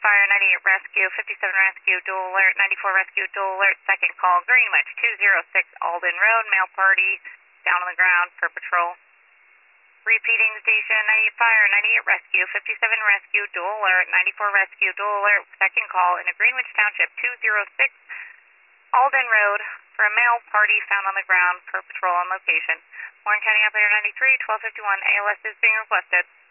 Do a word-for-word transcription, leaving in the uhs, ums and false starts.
Fire, ninety-eight Rescue, fifty-seven Rescue, dual alert, ninety-four Rescue, dual alert, second call, Greenwich, two oh six Alden Road, male party, down on the ground per patrol. Repeating station, ninety-eight Fire, ninety-eight Rescue, fifty-seven Rescue, dual alert, ninety-four Rescue, dual alert, second call in a Greenwich Township, two oh six Alden Road for a male party found on the ground per patrol on location. Warren County Operator ninety-three, twelve fifty-one, A L S is being requested.